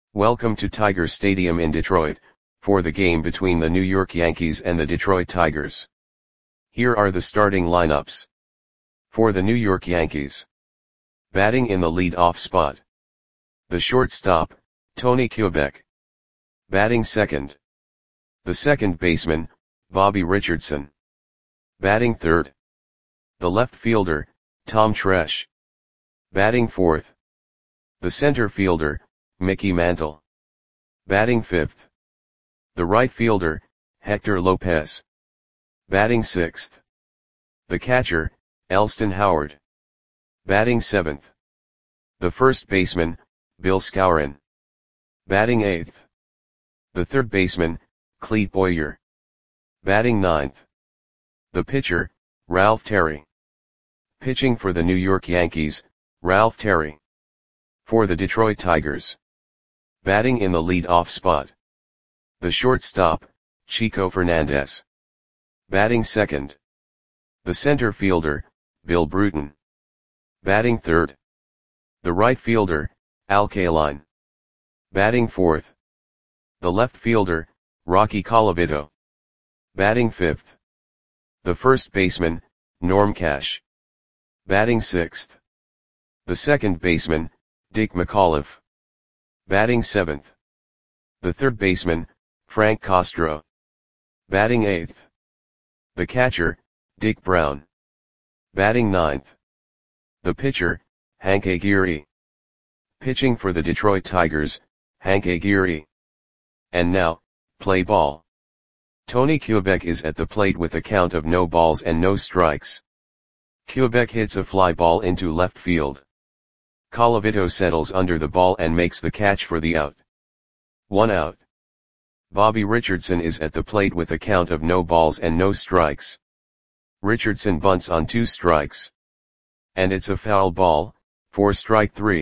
Welcome to Tiger Stadium in Detroit, for the game between the New York Yankees and the Detroit Tigers. Here are the starting lineups. For the New York Yankees. Batting in the lead-off spot. The shortstop, Tony Kubek. Batting second. The second baseman, Bobby Richardson. Batting third. The left fielder, Tom Tresh. Batting fourth. The center fielder, Mickey Mantle. Batting fifth. The right fielder, Hector Lopez. Batting sixth. The catcher, Elston Howard. Batting seventh. The first baseman, Bill Skowron. Batting eighth. The third baseman, Clete Boyer. Batting ninth. The pitcher, Ralph Terry. Pitching for the New York Yankees, Ralph Terry. For the Detroit Tigers. Batting in the lead-off spot. The shortstop, Chico Fernandez. Batting second. The center fielder, Bill Bruton. Batting third. The right fielder, Al Kaline. Batting fourth. The left fielder, Rocky Colavito. Batting fifth. The first baseman, Norm Cash. Batting sixth. The second baseman, Dick McAuliffe. Batting seventh. The third baseman, Frank Castro. Batting eighth. The catcher, Dick Brown. Batting ninth. The pitcher, Hank Aguirre. Pitching for the Detroit Tigers, Hank Aguirre. And now, play ball. Tony Kubek is at the plate with a count of no balls and no strikes. Kubek hits a fly ball into left field. Colavito settles under the ball and makes the catch for the out. 1 out. Bobby Richardson is at the plate with a count of no balls and no strikes. Richardson bunts on 2 strikes. And it's a foul ball, for strike 3.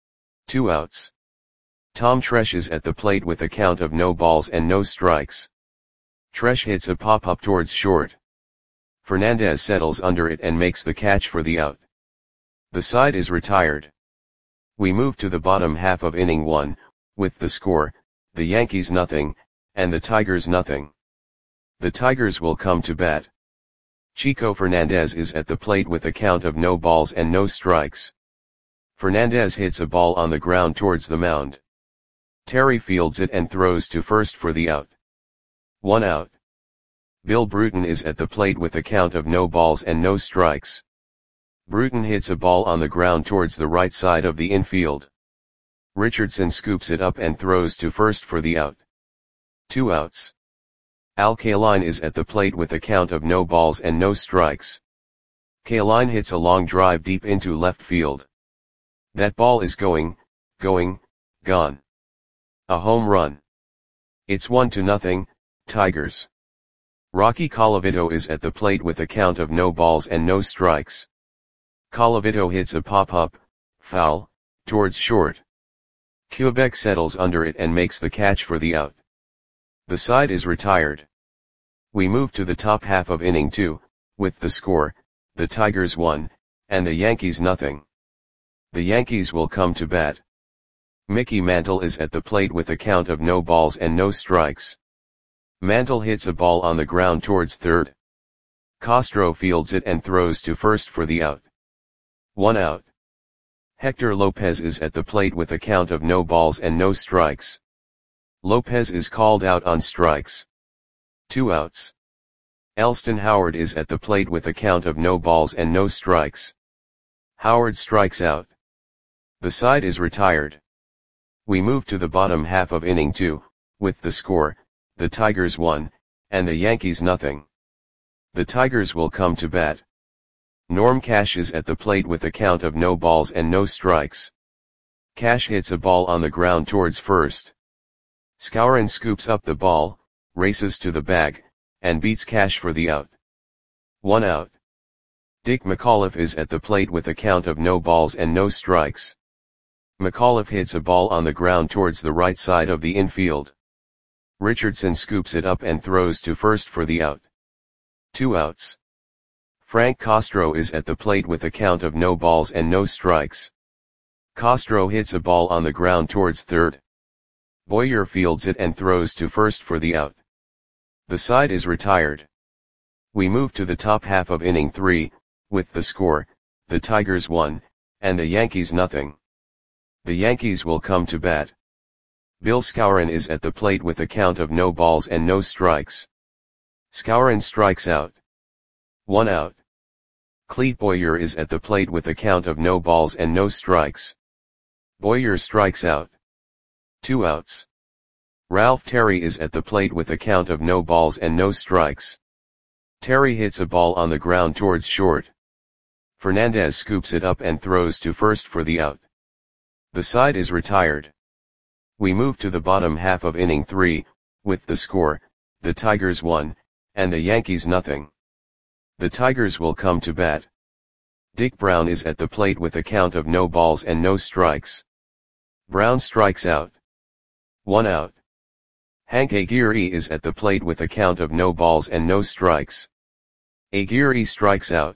2 outs. Tom Tresh is at the plate with a count of no balls and no strikes. Tresh hits a pop-up towards short. Fernandez settles under it and makes the catch for the out. The side is retired. We move to the bottom half of inning 1, with the score, the Yankees nothing, and the Tigers nothing. The Tigers will come to bat. Chico Fernandez is at the plate with a count of no balls and no strikes. Fernandez hits a ball on the ground towards the mound. Terry fields it and throws to first for the out. 1 out. Bill Bruton is at the plate with a count of no balls and no strikes. Bruton hits a ball on the ground towards the right side of the infield. Richardson scoops it up and throws to first for the out. 2 outs. Al Kaline is at the plate with a count of no balls and no strikes. Kaline hits a long drive deep into left field. That ball is gone. A home run. It's 1-0, Tigers. Rocky Colavito is at the plate with a count of no balls and no strikes. Colavito hits a pop-up, foul, towards short. Kubek settles under it and makes the catch for the out. The side is retired. We move to the top half of inning 2, with the score, the Tigers 1, and the Yankees nothing. The Yankees will come to bat. Mickey Mantle is at the plate with a count of no balls and no strikes. Mantle hits a ball on the ground towards third. Castro fields it and throws to first for the out. 1 out. Hector Lopez is at the plate with a count of no balls and no strikes. Lopez is called out on strikes. 2 outs. Elston Howard is at the plate with a count of no balls and no strikes. Howard strikes out. The side is retired. We move to the bottom half of inning 2, with the score, the Tigers 1, and the Yankees nothing. The Tigers will come to bat. Norm Cash is at the plate with a count of no balls and no strikes. Cash hits a ball on the ground towards first. Skowron scoops up the ball, races to the bag, and beats Cash for the out. 1 out. Dick McAuliffe is at the plate with a count of no balls and no strikes. McAuliffe hits a ball on the ground towards the right side of the infield. Richardson scoops it up and throws to first for the out. 2 outs. Frank Castro is at the plate with a count of no balls and no strikes. Castro hits a ball on the ground towards third. Boyer fields it and throws to first for the out. The side is retired. We move to the top half of inning 3, with the score, the Tigers 1, and the Yankees nothing. The Yankees will come to bat. Bill Skowron is at the plate with a count of no balls and no strikes. Skowron strikes out. 1 out. Clete Boyer is at the plate with a count of no balls and no strikes. Boyer strikes out. 2 outs. Ralph Terry is at the plate with a count of no balls and no strikes. Terry hits a ball on the ground towards short. Fernandez scoops it up and throws to first for the out. The side is retired. We move to the bottom half of inning 3, with the score, the Tigers 1, and the Yankees nothing. The Tigers will come to bat. Dick Brown is at the plate with a count of no balls and no strikes. Brown strikes out. 1 out. Hank Aguirre is at the plate with a count of no balls and no strikes. Aguirre strikes out.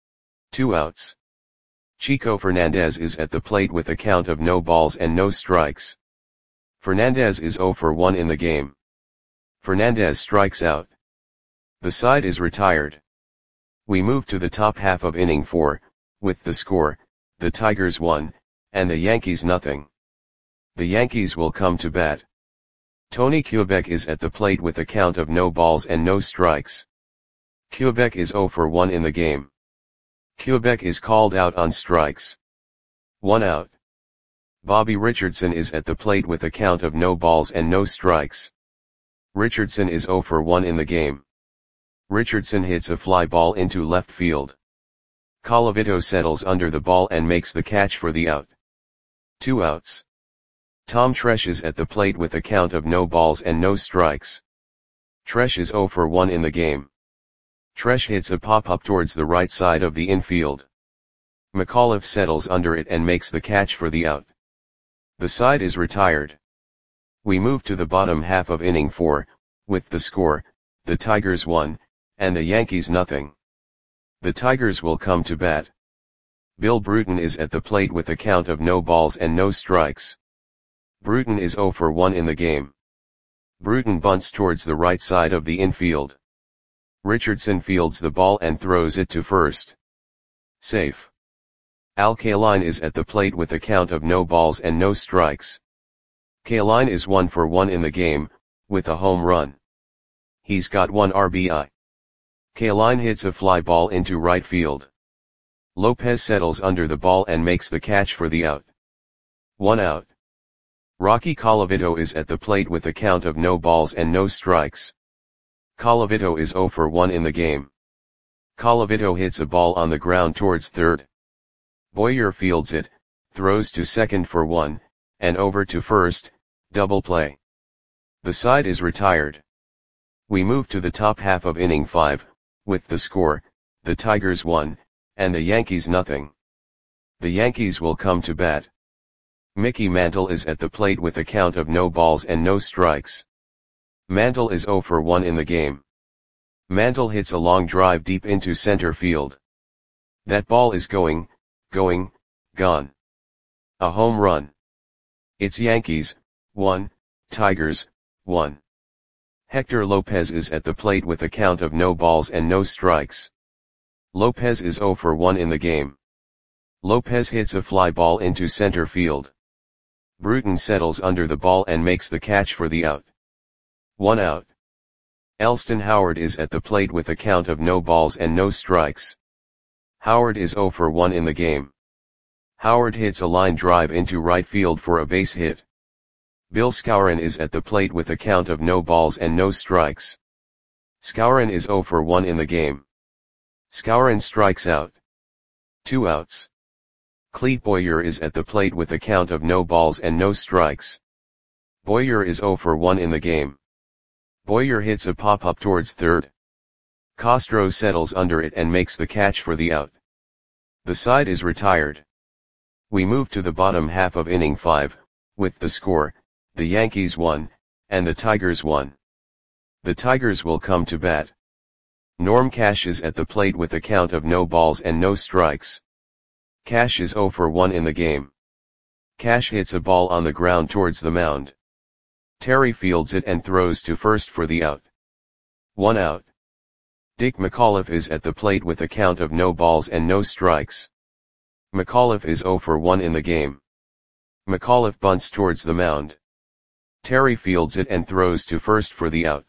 2 outs. Chico Fernandez is at the plate with a count of no balls and no strikes. Fernandez is 0 for 1 in the game. Fernandez strikes out. The side is retired. We move to the top half of inning 4, with the score, the Tigers 1, and the Yankees nothing. The Yankees will come to bat. Tony Kubek is at the plate with a count of no balls and no strikes. Kubek is 0 for 1 in the game. Kubek is called out on strikes. 1 out. Bobby Richardson is at the plate with a count of no balls and no strikes. Richardson is 0 for 1 in the game. Richardson hits a fly ball into left field. Colavito settles under the ball and makes the catch for the out. 2 outs. Tom Tresh is at the plate with a count of no balls and no strikes. Tresh is 0 for 1 in the game. Tresh hits a pop-up towards the right side of the infield. McAuliffe settles under it and makes the catch for the out. The side is retired. We move to the bottom half of inning 4, with the score, the Tigers 1, and the Yankees nothing. The Tigers will come to bat. Bill Bruton is at the plate with a count of no balls and no strikes. Bruton is 0 for 1 in the game. Bruton bunts towards the right side of the infield. Richardson fields the ball and throws it to first. Safe. Al Kaline is at the plate with a count of no balls and no strikes. Kaline is 1 for 1 in the game, with a home run. He's got 1 RBI. Kaline hits a fly ball into right field. Lopez settles under the ball and makes the catch for the out. 1 out. Rocky Colavito is at the plate with a count of no balls and no strikes. Colavito is 0 for 1 in the game. Colavito hits a ball on the ground towards third. Boyer fields it, throws to second for 1, and over to first, double play. The side is retired. We move to the top half of inning 5, with the score, the Tigers 1, and the Yankees nothing. The Yankees will come to bat. Mickey Mantle is at the plate with a count of no balls and no strikes. Mantle is 0 for 1 in the game. Mantle hits a long drive deep into center field. That ball is gone. A home run. It's Yankees, 1, Tigers, 1. Hector Lopez is at the plate with a count of no balls and no strikes. Lopez is 0 for 1 in the game. Lopez hits a fly ball into center field. Bruton settles under the ball and makes the catch for the out. 1 out. Elston Howard is at the plate with a count of no balls and no strikes. Howard is 0 for 1 in the game. Howard hits a line drive into right field for a base hit. Bill Skowron is at the plate with a count of no balls and no strikes. Skowron is 0 for 1 in the game. Skowron strikes out. 2 outs. Clete Boyer is at the plate with a count of no balls and no strikes. Boyer is 0 for 1 in the game. Boyer hits a pop-up towards third. Castro settles under it and makes the catch for the out. The side is retired. We move to the bottom half of inning 5, with the score, the Yankees 1, and the Tigers 1. The Tigers will come to bat. Norm Cash is at the plate with a count of no balls and no strikes. Cash is 0 for 1 in the game. Cash hits a ball on the ground towards the mound. Terry fields it and throws to first for the out. 1 out. Dick McAuliffe is at the plate with a count of no balls and no strikes. McAuliffe is 0 for 1 in the game. McAuliffe bunts towards the mound. Terry fields it and throws to first for the out.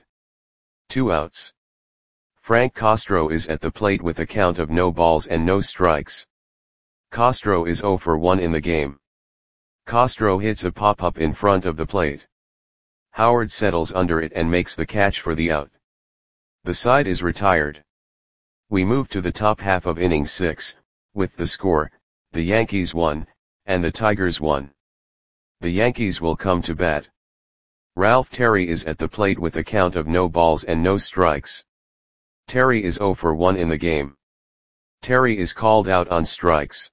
2 outs. Frank Castro is at the plate with a count of no balls and no strikes. Castro is 0 for 1 in the game. Castro hits a pop-up in front of the plate. Howard settles under it and makes the catch for the out. The side is retired. We move to the top half of inning 6, with the score, the Yankees 1, and the Tigers 1. The Yankees will come to bat. Ralph Terry is at the plate with a count of no balls and no strikes. Terry is 0 for 1 in the game. Terry is called out on strikes.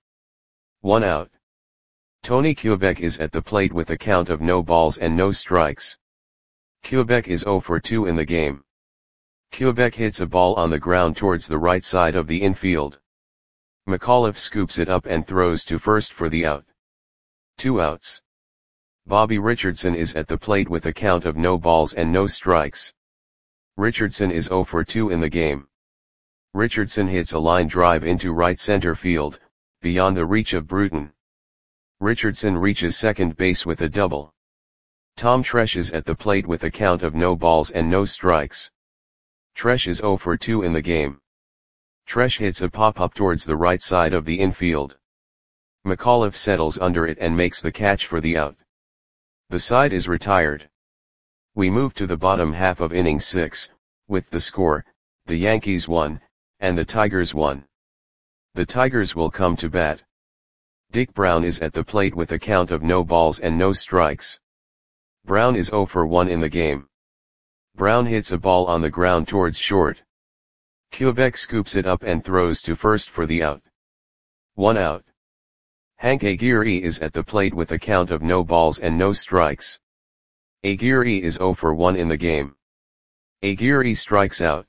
1 out. Tony Kubek is at the plate with a count of no balls and no strikes. Kubek is 0 for 2 in the game. Kubek hits a ball on the ground towards the right side of the infield. McAuliffe scoops it up and throws to first for the out. 2 outs. Bobby Richardson is at the plate with a count of no balls and no strikes. Richardson is 0 for 2 in the game. Richardson hits a line drive into right center field, beyond the reach of Bruton. Richardson reaches second base with a double. Tom Tresh is at the plate with a count of no balls and no strikes. Tresh is 0 for 2 in the game. Tresh hits a pop-up towards the right side of the infield. McAuliffe settles under it and makes the catch for the out. The side is retired. We move to the bottom half of inning 6, with the score, the Yankees 1, and the Tigers 1. The Tigers will come to bat. Dick Brown is at the plate with a count of no balls and no strikes. Brown is 0 for 1 in the game. Brown hits a ball on the ground towards short. Kubek scoops it up and throws to first for the out. 1 out. Hank Aguirre is at the plate with a count of no balls and no strikes. Aguirre is 0 for 1 in the game. Aguirre strikes out.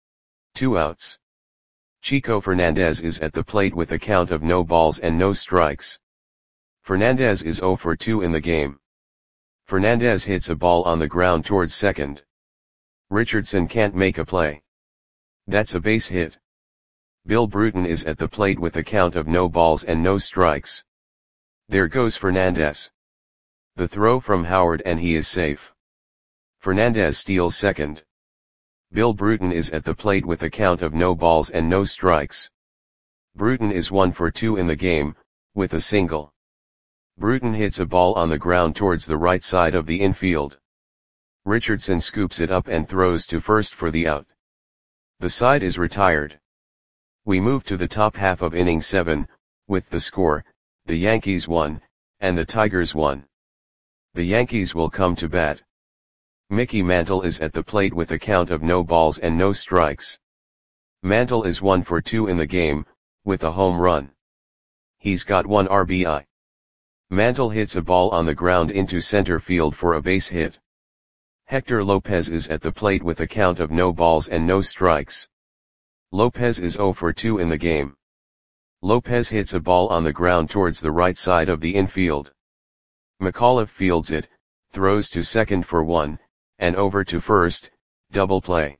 2 outs. Chico Fernandez is at the plate with a count of no balls and no strikes. Fernandez is 0 for 2 in the game. Fernandez hits a ball on the ground towards second. Richardson can't make a play. That's a base hit. Bill Bruton is at the plate with a count of no balls and no strikes. There goes Fernandez. The throw from Howard and he is safe. Fernandez steals second. Bill Bruton is at the plate with a count of no balls and no strikes. Bruton is 1 for 2 in the game, with a single. Bruton hits a ball on the ground towards the right side of the infield. Richardson scoops it up and throws to first for the out. The side is retired. We move to the top half of inning 7, with the score, the Yankees 1, and the Tigers 1. The Yankees will come to bat. Mickey Mantle is at the plate with a count of no balls and no strikes. Mantle is 1 for 2 in the game, with a home run. He's got 1 RBI. Mantle hits a ball on the ground into center field for a base hit. Hector Lopez is at the plate with a count of no balls and no strikes. Lopez is 0 for 2 in the game. Lopez hits a ball on the ground towards the right side of the infield. McAuliffe fields it, throws to second for 1, and over to first, double play.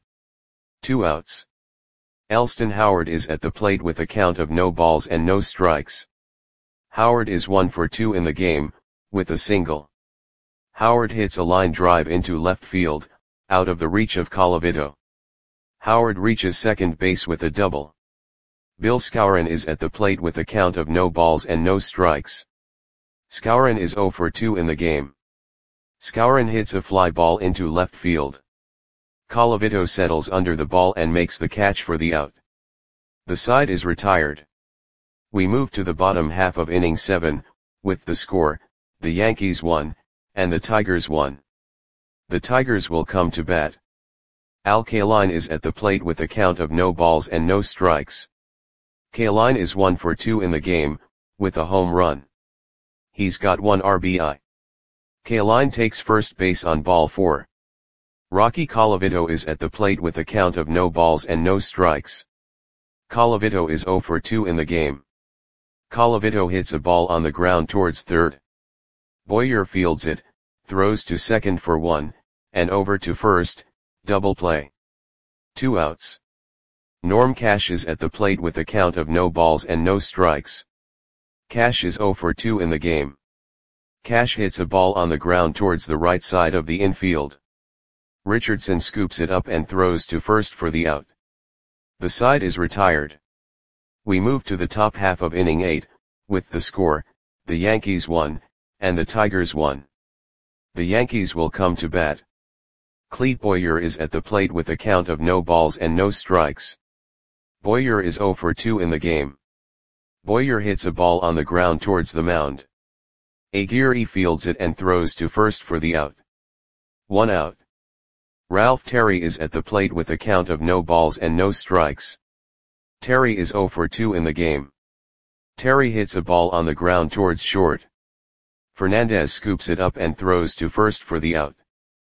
2 outs. Elston Howard is at the plate with a count of no balls and no strikes. Howard is 1 for 2 in the game, with a single. Howard hits a line drive into left field, out of the reach of Colavito. Howard reaches second base with a double. Bill Skowron is at the plate with a count of no balls and no strikes. Skowron is 0 for 2 in the game. Skowron hits a fly ball into left field. Colavito settles under the ball and makes the catch for the out. The side is retired. We move to the bottom half of inning 7, with the score, the Yankees 1, and the Tigers 1. The Tigers will come to bat. Al Kaline is at the plate with a count of no balls and no strikes. Kaline is 1 for 2 in the game, with a home run. He's got 1 RBI. Kaline takes first base on ball 4. Rocky Colavito is at the plate with a count of no balls and no strikes. Colavito is 0 for 2 in the game. Colavito hits a ball on the ground towards third. Boyer fields it, throws to second for 1, and over to first, double play. 2 outs. Norm Cash is at the plate with a count of no balls and no strikes. Cash is 0 for 2 in the game. Cash hits a ball on the ground towards the right side of the infield. Richardson scoops it up and throws to first for the out. The side is retired. We move to the top half of inning 8, with the score, the Yankees 1, and the Tigers 1. The Yankees will come to bat. Clete Boyer is at the plate with a count of no balls and no strikes. Boyer is 0 for 2 in the game. Boyer hits a ball on the ground towards the mound. Aguirre fields it and throws to first for the out. 1 out. Ralph Terry is at the plate with a count of no balls and no strikes. Terry is 0 for 2 in the game. Terry hits a ball on the ground towards short. Fernandez scoops it up and throws to first for the out.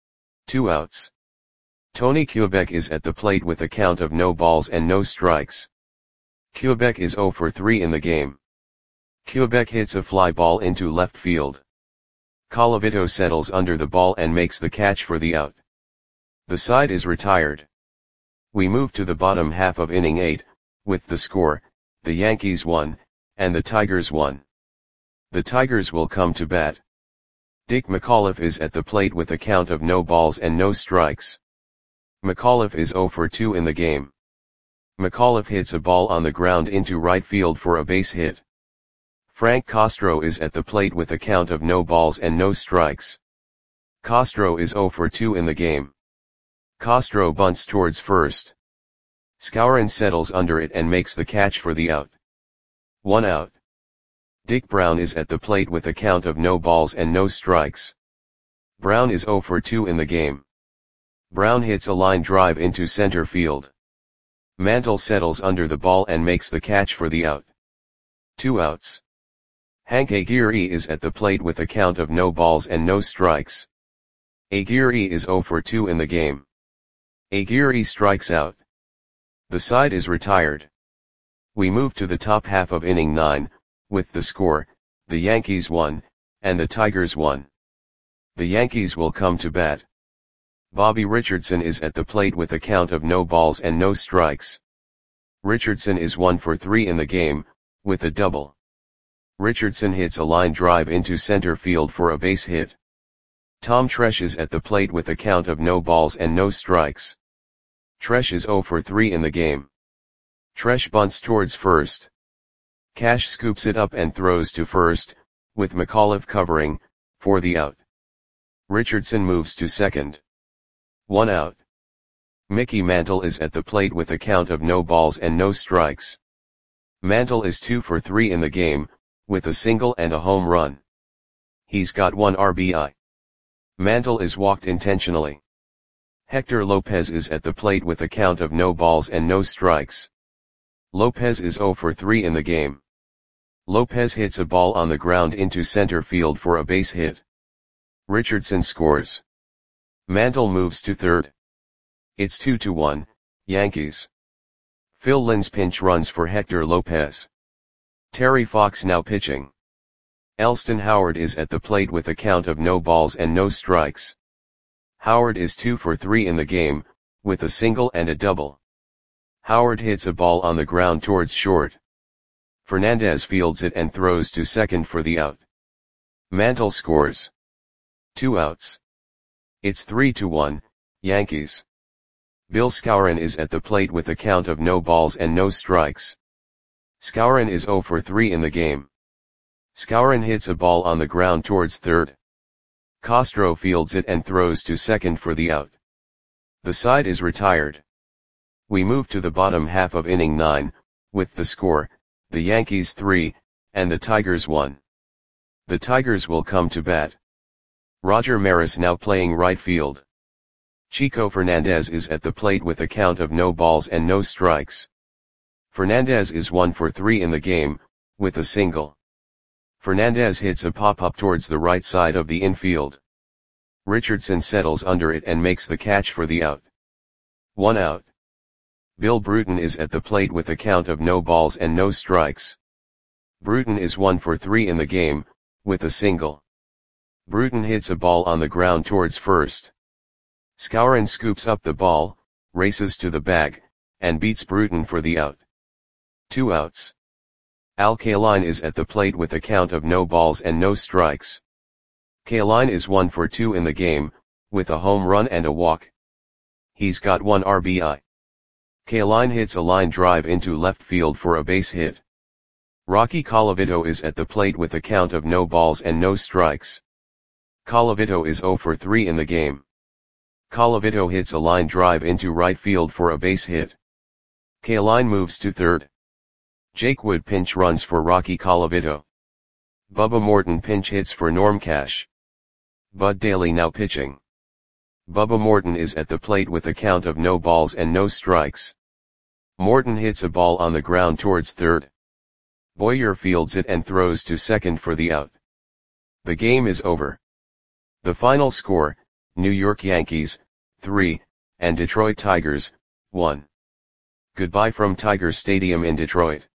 2 outs. Tony Kubek is at the plate with a count of no balls and no strikes. Kubek is 0 for 3 in the game. Kubek hits a fly ball into left field. Colavito settles under the ball and makes the catch for the out. The side is retired. We move to the bottom half of inning 8, with the score, the Yankees 1, and the Tigers 1. The Tigers will come to bat. Dick McAuliffe is at the plate with a count of no balls and no strikes. McAuliffe is 0 for 2 in the game. McAuliffe hits a ball on the ground into right field for a base hit. Frank Castro is at the plate with a count of no balls and no strikes. Castro is 0 for 2 in the game. Castro bunts towards first. Skowron settles under it and makes the catch for the out. 1 out. Dick Brown is at the plate with a count of no balls and no strikes. Brown is 0 for 2 in the game. Brown hits a line drive into center field. Mantle settles under the ball and makes the catch for the out. 2 outs. Hank Aguirre is at the plate with a count of no balls and no strikes. Aguirre is 0 for 2 in the game. Aguirre strikes out. The side is retired. We move to the top half of inning 9, with the score, the Yankees 1, and the Tigers 1. The Yankees will come to bat. Bobby Richardson is at the plate with a count of no balls and no strikes. Richardson is 1 for 3 in the game, with a double. Richardson hits a line drive into center field for a base hit. Tom Tresh is at the plate with a count of no balls and no strikes. Tresh is 0 for 3 in the game. Tresh bunts towards first. Cash scoops it up and throws to first, with McAuliffe covering, for the out. Richardson moves to second. 1 out. Mickey Mantle is at the plate with a count of no balls and no strikes. Mantle is 2 for 3 in the game, with a single and a home run. He's got 1 RBI. Mantle is walked intentionally. Hector Lopez is at the plate with a count of no balls and no strikes. Lopez is 0 for 3 in the game. Lopez hits a ball on the ground into center field for a base hit. Richardson scores. Mantle moves to third. It's 2-1, Yankees. Phil Linz pinch runs for Hector Lopez. Terry Fox now pitching. Elston Howard is at the plate with a count of no balls and no strikes. Howard is 2 for 3 in the game, with a single and a double. Howard hits a ball on the ground towards short. Fernandez fields it and throws to second for the out. Mantle scores. 2 outs. It's 3-1, Yankees. Bill Skowron is at the plate with a count of no balls and no strikes. Skowron is 0 for 3 in the game. Skowron hits a ball on the ground towards third. Castro fields it and throws to second for the out. The side is retired. We move to the bottom half of inning 9, with the score, the Yankees 3, and the Tigers 1. The Tigers will come to bat. Roger Maris now playing right field. Chico Fernandez is at the plate with a count of no balls and no strikes. Fernandez is 1 for 3 in the game, with a single. Fernandez hits a pop-up towards the right side of the infield. Richardson settles under it and makes the catch for the out. 1 out. Bill Bruton is at the plate with a count of no balls and no strikes. Bruton is 1 for 3 in the game, with a single. Bruton hits a ball on the ground towards first. Skowron scoops up the ball, races to the bag, and beats Bruton for the out. 2 outs. Al Kaline is at the plate with a count of no balls and no strikes. Kaline is 1 for 2 in the game, with a home run and a walk. He's got 1 RBI. Kaline hits a line drive into left field for a base hit. Rocky Colavito is at the plate with a count of no balls and no strikes. Colavito is 0 for 3 in the game. Colavito hits a line drive into right field for a base hit. Kaline moves to third. Jake Wood pinch runs for Rocky Colavito. Bubba Morton pinch hits for Norm Cash. Bud Daly now pitching. Bubba Morton is at the plate with a count of no balls and no strikes. Morton hits a ball on the ground towards third. Boyer fields it and throws to second for the out. The game is over. The final score, New York Yankees, 3, and Detroit Tigers, 1. Goodbye from Tiger Stadium in Detroit.